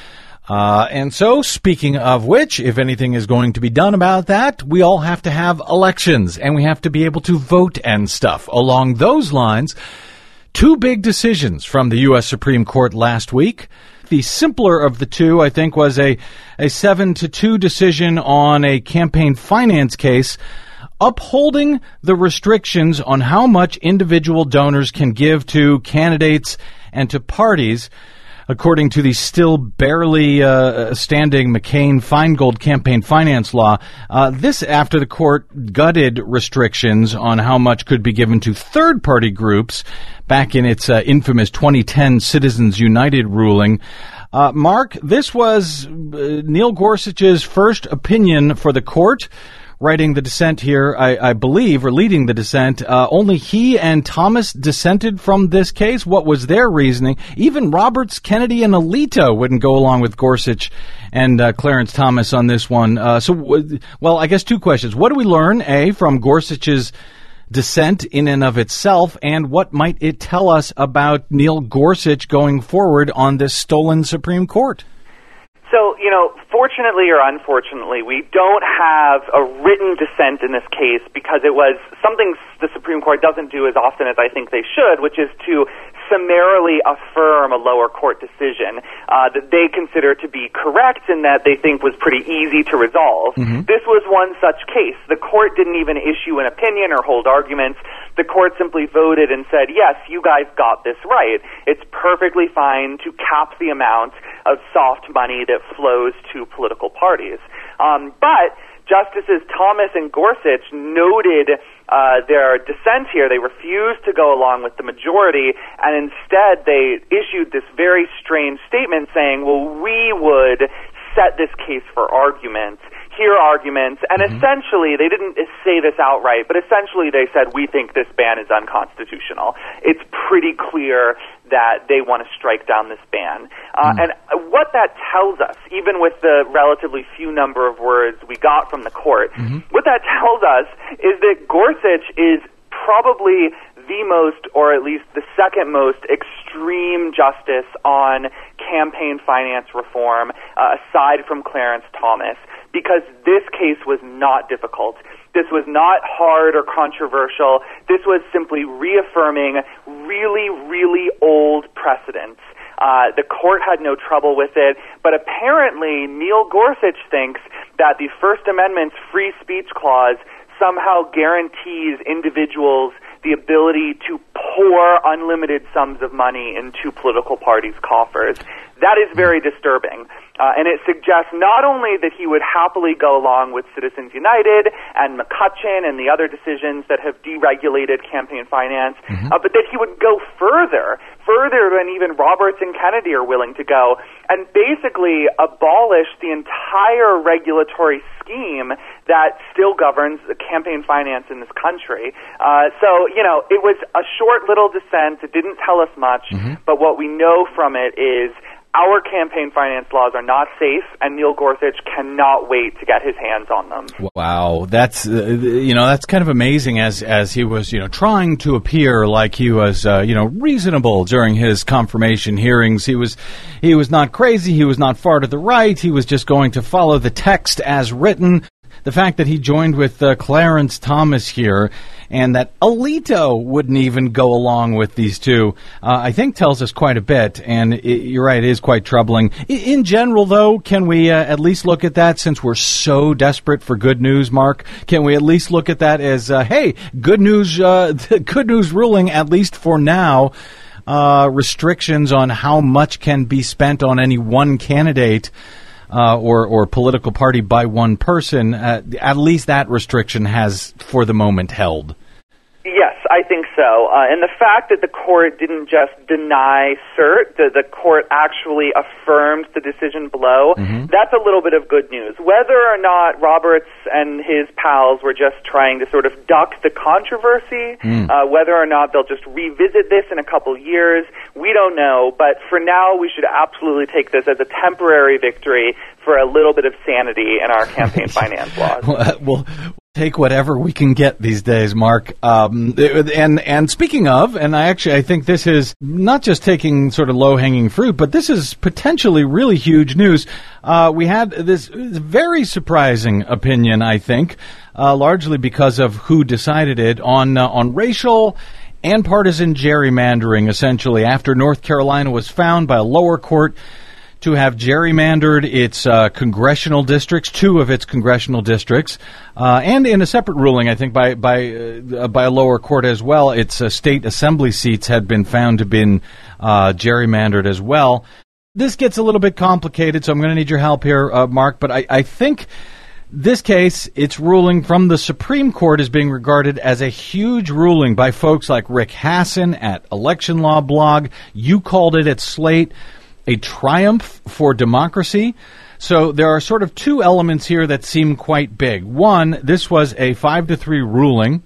Speaker 2: Uh, and so, speaking of which, if anything is going to be done about that, we all have to have elections, and we have to be able to vote and stuff. Along those lines, two big decisions from the U S Supreme Court last week. The simpler of the two, I think, was a, a seven to two decision on a campaign finance case upholding the restrictions on how much individual donors can give to candidates and to parties, according to the still barely uh, standing McCain-Feingold campaign finance law. Uh, this after the court gutted restrictions on how much could be given to third-party groups back in its uh, infamous twenty ten Citizens United ruling. Uh, Mark, this was uh, Neil Gorsuch's first opinion for the court. Writing the dissent here, I, I believe, or leading the dissent, uh, only he and Thomas dissented from this case. What was their reasoning? Even Roberts, Kennedy, and Alito wouldn't go along with Gorsuch and uh, Clarence Thomas on this one. Uh, so, well, I guess two questions. What do we learn, A, from Gorsuch's dissent in and of itself, and what might it tell us about Neil Gorsuch going forward on this stolen Supreme Court?
Speaker 5: So, you know, fortunately or unfortunately, we don't have a written dissent in this case because it was something the Supreme Court doesn't do as often as I think they should, which is to summarily affirm a lower court decision uh, that they consider to be correct and that they think was pretty easy to resolve. Mm-hmm. This was one such case. The court didn't even issue an opinion or hold arguments. The court simply voted and said, yes, you guys got this right. It's perfectly fine to cap the amount of soft money that flows to political parties. Um, but Justices Thomas and Gorsuch noted uh, their dissent here. They refused to go along with the majority, and instead they issued this very strange statement saying, well, we would set this case for argument, hear arguments, and mm-hmm. essentially, they didn't say this outright, but essentially they said, we think this ban is unconstitutional. It's pretty clear that they want to strike down this ban. Uh, mm. And what that tells us, even with the relatively few number of words we got from the court, mm-hmm. what that tells us is that Gorsuch is probably the most, or at least the second most, extreme justice on campaign finance reform, uh, aside from Clarence Thomas, because this case was not difficult. This was not hard or controversial. This was simply reaffirming really, really old precedents. Uh, the court had no trouble with it, but apparently Neil Gorsuch thinks that the First Amendment's free speech clause somehow guarantees individuals the ability to pour unlimited sums of money into political parties' coffers. That is very disturbing. Uh, and it suggests not only that he would happily go along with Citizens United and McCutcheon and the other decisions that have deregulated campaign finance, mm-hmm. uh, but that he would go further, further than even Roberts and Kennedy are willing to go, and basically abolish the entire regulatory scheme that still governs the campaign finance in this country. Uh, so, you know, it was a short little dissent. It didn't tell us much, mm-hmm. but what we know from it is our campaign finance laws are not safe, and Neil Gorsuch cannot wait to get his hands on them.
Speaker 2: Wow, that's uh, you know that's kind of amazing. As as he was you know trying to appear like he was uh, you know reasonable during his confirmation hearings, he was he was not crazy. He was not far to the right. He was just going to follow the text as written. The fact that he joined with uh, Clarence Thomas here, and that Alito wouldn't even go along with these two, uh, I think tells us quite a bit. And it, you're right, it is quite troubling. In, in general, though, can we uh, at least look at that, since we're so desperate for good news, Mark? Can we at least look at that as, uh, hey, good news, uh, good news ruling, at least for now? uh, restrictions on how much can be spent on any one candidate uh, or, or political party by one person. Uh, at least that restriction has, for the moment, held.
Speaker 5: Yes, I think so. Uh, and the fact that the court didn't just deny cert, the, the court actually affirmed the decision below, mm-hmm. that's a little bit of good news. Whether or not Roberts and his pals were just trying to sort of duck the controversy, mm. uh, whether or not they'll just revisit this in a couple years, we don't know. But for now, we should absolutely take this as a temporary victory for a little bit of sanity in our campaign finance laws.
Speaker 2: Well, take whatever we can get these days, Mark. Um, and and speaking of, and I actually I think this is not just taking sort of low-hanging fruit, but this is potentially really huge news. Uh, we had this very surprising opinion, I think, uh, largely because of who decided it, on uh, on racial and partisan gerrymandering, essentially, after North Carolina was found by a lower court to have gerrymandered its uh, congressional districts, two of its congressional districts, uh, and in a separate ruling, I think, by by uh, by a lower court as well, its uh, state assembly seats had been found to have been uh, gerrymandered as well. This gets a little bit complicated, so I'm going to need your help here, uh, Mark, but I, I think this case, its ruling from the Supreme Court, is being regarded as a huge ruling by folks like Rick Hasson at Election Law Blog. You called it at Slate a triumph for democracy. So there are sort of two elements here that seem quite big. One, this was a five to three ruling,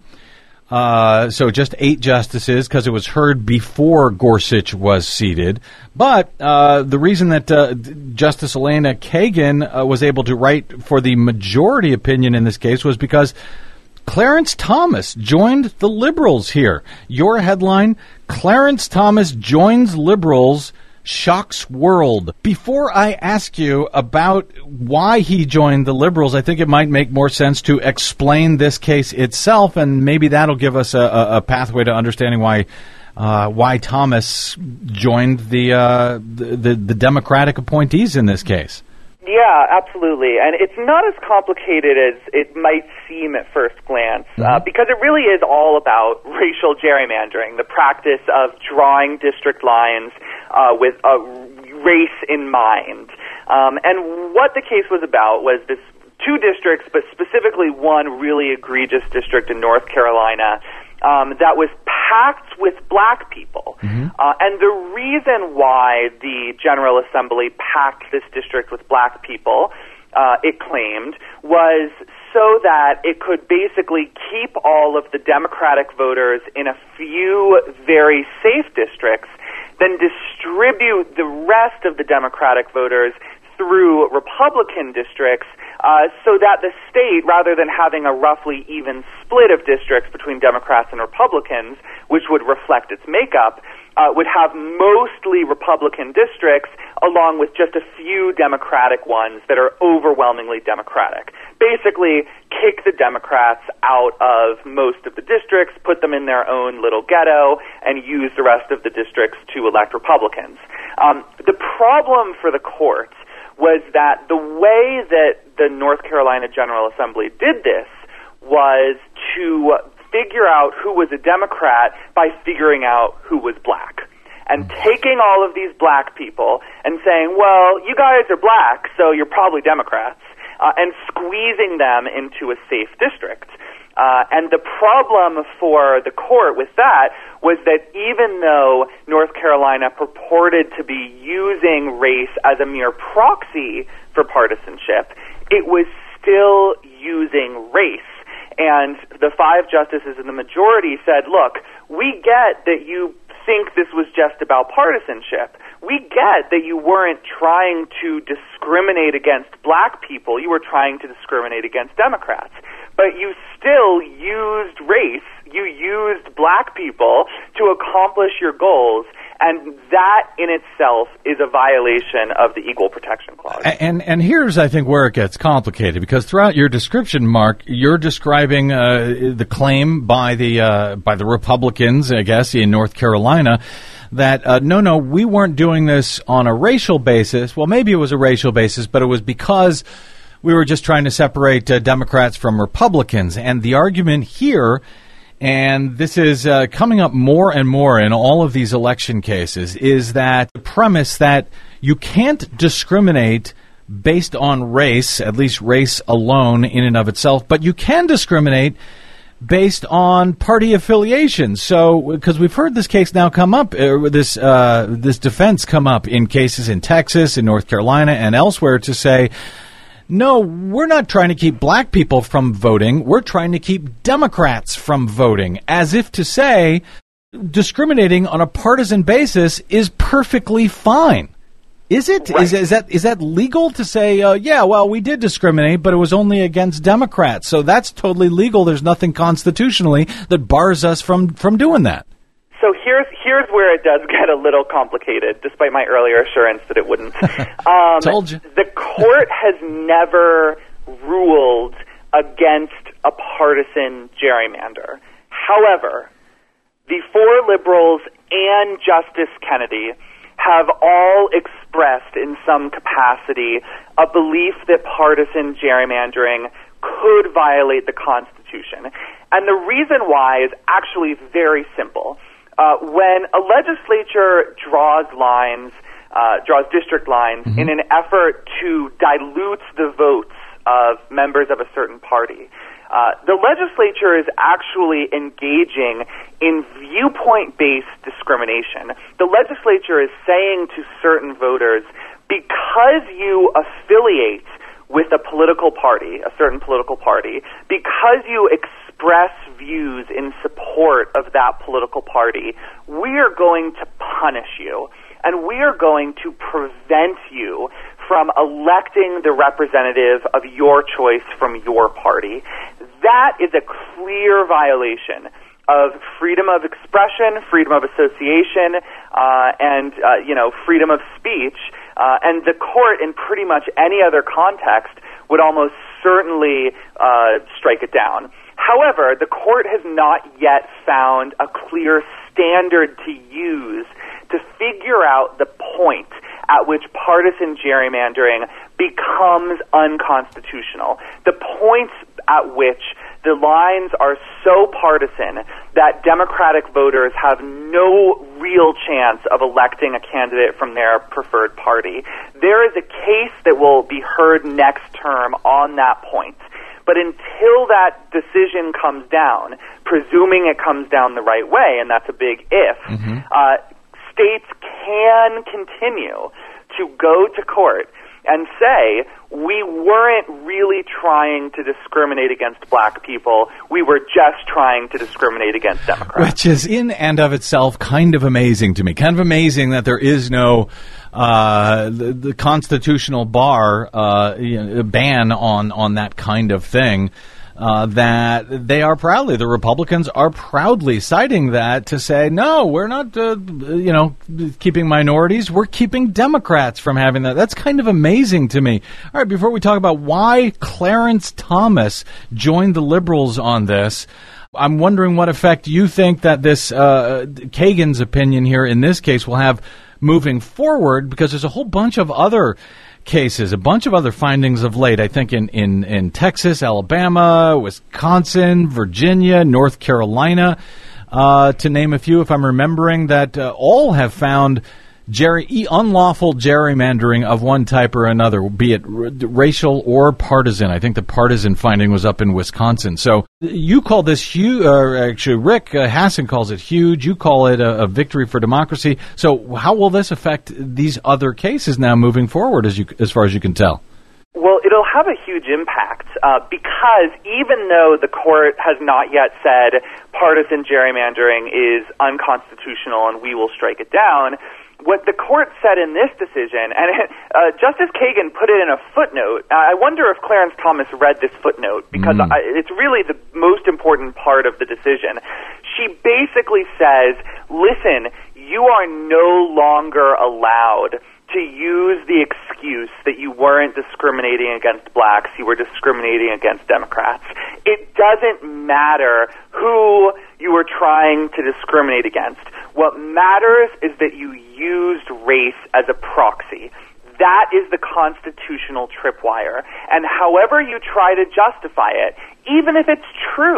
Speaker 2: uh, so just eight justices, because it was heard before Gorsuch was seated. But uh, the reason that uh, Justice Elena Kagan uh, was able to write for the majority opinion in this case was because Clarence Thomas joined the liberals here. Your headline, Clarence Thomas joins liberals, shocks world. Before I ask you about why he joined the liberals, I think it might make more sense to explain this case itself, and maybe that'll give us a, a pathway to understanding why uh, why Thomas joined the, uh, the the Democratic appointees in this case.
Speaker 5: Yeah, absolutely. And it's not as complicated as it might seem at first glance, mm-hmm. uh, because it really is all about racial gerrymandering, the practice of drawing district lines uh, with a race in mind. Um, and what the case was about was this two districts, but specifically one really egregious district in North Carolina Um, that was packed with black people. Mm-hmm. Uh, and the reason why the General Assembly packed this district with black people, uh, it claimed, was so that it could basically keep all of the Democratic voters in a few very safe districts, then distribute the rest of the Democratic voters through Republican districts, uh, so that the state, rather than having a roughly even split of districts between Democrats and Republicans, which would reflect its makeup, uh, would have mostly Republican districts along with just a few Democratic ones that are overwhelmingly Democratic. Basically, kick the Democrats out of most of the districts, put them in their own little ghetto, and use the rest of the districts to elect Republicans. Um, the problem for the courts was that the way that the North Carolina General Assembly did this was to figure out who was a Democrat by figuring out who was black. And taking all of these black people and saying, well, you guys are black, so you're probably Democrats, uh, and squeezing them into a safe district. Uh, and the problem for the court with that was that even though North Carolina purported to be using race as a mere proxy for partisanship, it was still using race. And the five justices in the majority said, look, we get that you think this was just about partisanship. We get that you weren't trying to discriminate against black people. You were trying to discriminate against Democrats. But you still used race. You used black people to accomplish your goals. And that in itself is a violation of the Equal Protection Clause.
Speaker 2: And and here's, I think, where it gets complicated, because throughout your description, Mark, you're describing uh, the claim by the uh, by the Republicans, I guess, in North Carolina, that uh, no, no, we weren't doing this on a racial basis. Well, maybe it was a racial basis, but it was because we were just trying to separate uh, Democrats from Republicans. And the argument here and this is uh, coming up more and more in all of these election cases, is that the premise that you can't discriminate based on race, at least race alone in and of itself, but you can discriminate based on party affiliation. So, because we've heard this case now come up, uh, this uh, this defense come up in cases in Texas, in North Carolina, and elsewhere to say, no, we're not trying to keep black people from voting. We're trying to keep Democrats from voting, as if to say discriminating on a partisan basis is perfectly fine. Is it? Right. Is, is that is that legal to say, uh, yeah, well, we did discriminate, but it was only against Democrats, so that's totally legal. There's nothing constitutionally that bars us from, from doing that.
Speaker 5: So here's here's where it does get a little complicated, despite my earlier assurance that it wouldn't. Um,
Speaker 2: Told you.
Speaker 5: The court has never ruled against a partisan gerrymander. However, the four liberals and Justice Kennedy have all expressed in some capacity a belief that partisan gerrymandering could violate the Constitution. And the reason why is actually very simple. Uh, when a legislature draws lines, uh, draws district lines mm-hmm. in an effort to dilute the votes of members of a certain party, Uh, the legislature is actually engaging in viewpoint-based discrimination. The legislature is saying to certain voters, because you affiliate with a political party, a certain political party, because you express views in support of that political party, we are going to punish you, and we are going to prevent you from electing the representative of your choice from your party. That is a clear violation of freedom of expression, freedom of association, uh, and uh, you know, freedom of speech. Uh, and the court, in pretty much any other context, would almost certainly uh, strike it down. However, the court has not yet found a clear standard to use to figure out the point at which partisan gerrymandering becomes unconstitutional. The points at which the lines are so partisan that Democratic voters have no real chance of electing a candidate from their preferred party. There is a case that will be heard next term on that point. But until that decision comes down, presuming it comes down the right way, and that's a big if, mm-hmm. uh, states can continue to go to court and say, we weren't really trying to discriminate against black people, we were just trying to discriminate against Democrats.
Speaker 2: Which is in and of itself kind of amazing to me. Kind of amazing that there is no uh, the, the constitutional bar, uh, you know, ban on, on that kind of thing. Uh, that they are proudly, the Republicans are proudly citing that to say, no, we're not, uh, you know, keeping minorities. We're keeping Democrats from having that. That's kind of amazing to me. All right, before we talk about why Clarence Thomas joined the liberals on this, I'm wondering what effect you think that this, uh, Kagan's opinion here in this case will have moving forward, because there's a whole bunch of other cases, a bunch of other findings of late, I think in, in, in Texas, Alabama, Wisconsin, Virginia, North Carolina, uh, to name a few, if I'm remembering, that uh, all have found Jerry, unlawful gerrymandering of one type or another, be it r- racial or partisan. I think the partisan finding was up in Wisconsin. So you call this huge, or actually Rick uh, Hassan calls it huge. You call it a, a victory for democracy. So how will this affect these other cases now moving forward, as you, as far as you can tell?
Speaker 5: Well, it'll have a huge impact uh, because even though the court has not yet said partisan gerrymandering is unconstitutional and we will strike it down, what the court said in this decision, and uh, Justice Kagan put it in a footnote. I wonder if Clarence Thomas read this footnote, because mm. I, it's really the most important part of the decision. She basically says, listen, you are no longer allowed to use the excuse that you weren't discriminating against blacks, you were discriminating against Democrats. It doesn't matter who you were trying to discriminate against. What matters is that you used race as a proxy. That is the constitutional tripwire. And however you try to justify it, even if it's true,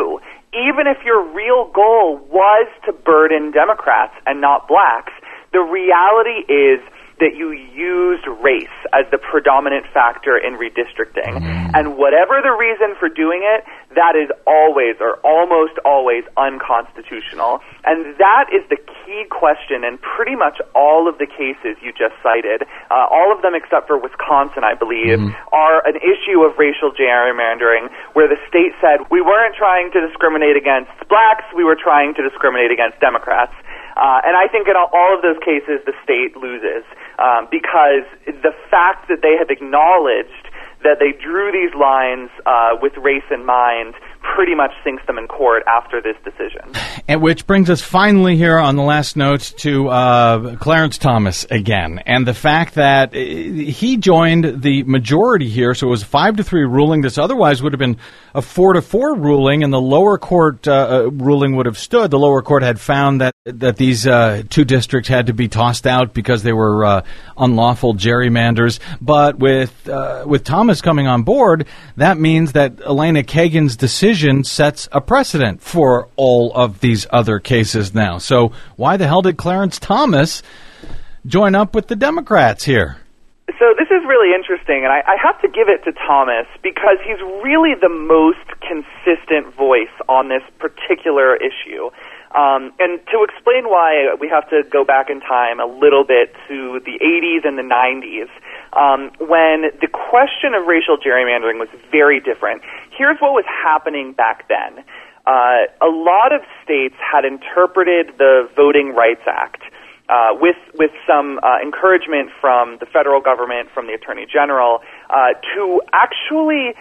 Speaker 5: even if your real goal was to burden Democrats and not blacks, the reality is that you used race as the predominant factor in redistricting. Mm. And whatever the reason for doing it, that is always or almost always unconstitutional. And that is the key question in pretty much all of the cases you just cited. Uh, all of them except for Wisconsin, I believe, mm. are an issue of racial gerrymandering where the state said, we weren't trying to discriminate against blacks, we were trying to discriminate against Democrats. Uh, and I think in all of those cases, the state loses um, because the fact that they have acknowledged that they drew these lines uh, with race in mind pretty much sinks them in court after this decision.
Speaker 2: And which brings us finally here on the last note to uh, Clarence Thomas again, and the fact that he joined the majority here, so it was a five to three ruling. This otherwise would have been a four to four ruling, and the lower court uh, ruling would have stood. The lower court had found that that these uh, two districts had to be tossed out because they were uh, unlawful gerrymanders. But with uh, with Thomas coming on board, that means that Elena Kagan's decision sets a precedent for all of these other cases now. So why the hell did Clarence Thomas join up with the Democrats here?
Speaker 5: So this is really interesting, and I, I have to give it to Thomas because he's really the most consistent voice on this particular issue. Um, and to explain why, we have to go back in time a little bit to the eighties and the nineties, um, when the question of racial gerrymandering was very different. Here's what was happening back then. Uh, a lot of states had interpreted the Voting Rights Act uh, with with some uh, encouragement from the federal government, from the Attorney General, uh, to actually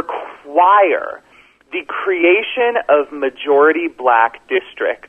Speaker 5: require the creation of majority black districts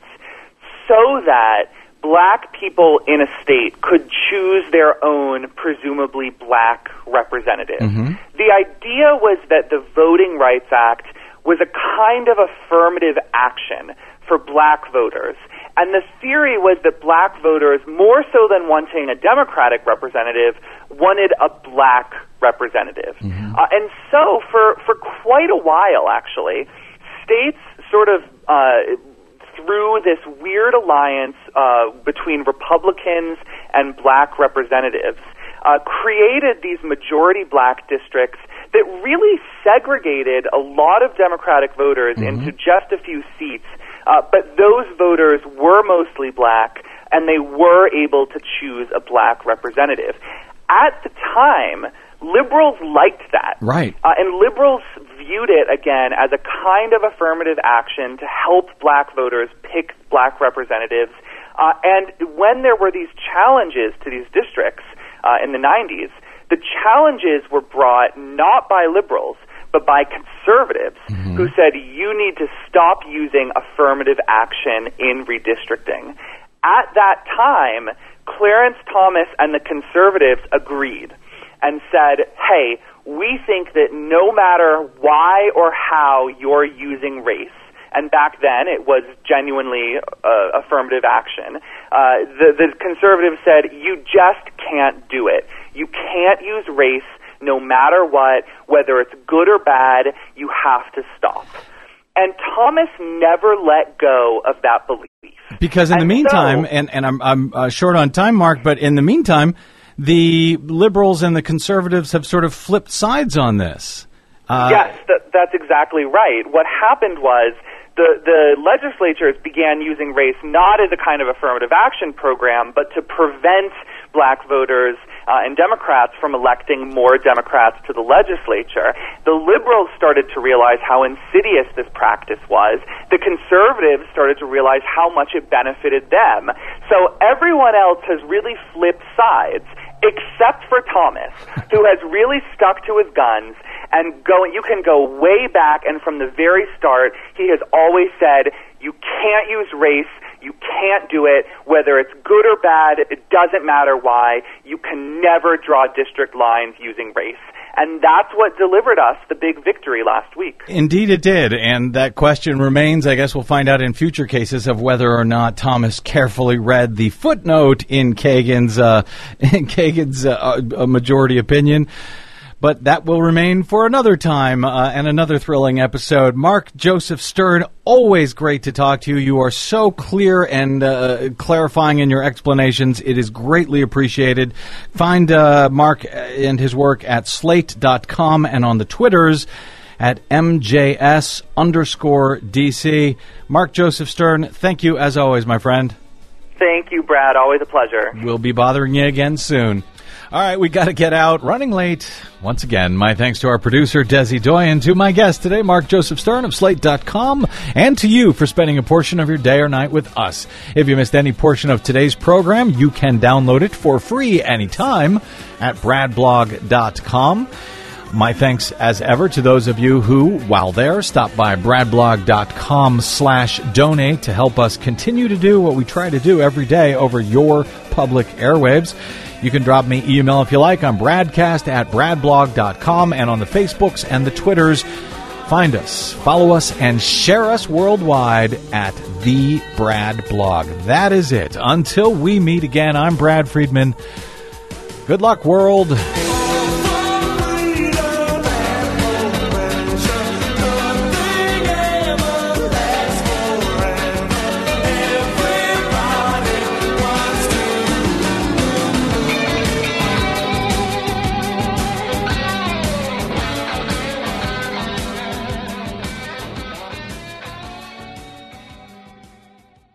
Speaker 5: so that black people in a state could choose their own presumably black representative. Mm-hmm. The idea was that the Voting Rights Act was a kind of affirmative action for black voters. And the theory was that black voters, more so than wanting a Democratic representative, wanted a black representative. Mm-hmm. Uh, and so for, for quite a while, actually, states sort of uh, through this weird alliance uh, between Republicans and black representatives, uh, created these majority black districts that really segregated a lot of Democratic voters mm-hmm. into just a few seats. Uh, but those voters were mostly black, and they were able to choose a black representative. At the time, liberals liked that. Right. Uh, and liberals viewed it, again, as a kind of affirmative action to help black voters pick black representatives. Uh, and when there were these challenges to these districts uh, in the nineties, the challenges were brought not by liberals, but by conservatives mm-hmm. who said, you need to stop using affirmative action in redistricting. At that time, Clarence Thomas and the conservatives agreed and said, hey, we think that no matter why or how you're using race, and back then it was genuinely uh, affirmative action, uh, the, the conservatives said, you just can't do it. You can't use race no matter what, whether it's good or bad, you have to stop. And Thomas never let go of that belief.
Speaker 2: Because in and the meantime, so, and, and I'm, I'm uh, short on time, Mark, but in the meantime, the liberals and the conservatives have sort of flipped sides on this. Uh,
Speaker 5: yes, that, that's exactly right. What happened was the, the legislatures began using race not as a kind of affirmative action program, but to prevent black voters uh, and Democrats from electing more Democrats to the legislature. The liberals started to realize how insidious this practice was. The conservatives started to realize how much it benefited them. So everyone else has really flipped sides, except for Thomas, who has really stuck to his guns. And go, you can go way back, and from the very start, he has always said, you can't use race, you can't do it, whether it's good or bad, it doesn't matter why, you can never draw district lines using race. And that's what delivered us the big victory last week.
Speaker 2: Indeed it did, and that question remains. I guess we'll find out in future cases of whether or not Thomas carefully read the footnote in Kagan's, uh, in Kagan's uh, majority opinion. but that will remain for another time uh, and another thrilling episode. Mark Joseph Stern, always great to talk to you. You are so clear and uh, clarifying in your explanations. It is greatly appreciated. Find uh, Mark and his work at slate dot com and on the Twitters at M J S underscore D C. Mark Joseph Stern, thank you as always, my friend.
Speaker 5: Thank you, Brad. Always a pleasure.
Speaker 2: We'll be bothering you again soon. All right, we got to get out. Running late. Once again, my thanks to our producer, Desi Doyen, to my guest today, Mark Joseph Stern of slate dot com, and to you for spending a portion of your day or night with us. If you missed any portion of today's program, you can download it for free anytime at brad blog dot com. My thanks, as ever, to those of you who, while there, stop by brad blog dot com slash donate to help us continue to do what we try to do every day over your public airwaves. You can drop me email if you like on bradcast at brad blog dot com, and on the Facebooks and the Twitters. Find us, follow us, and share us worldwide at The Brad Blog. That is it. Until we meet again, I'm Brad Friedman. Good luck, world.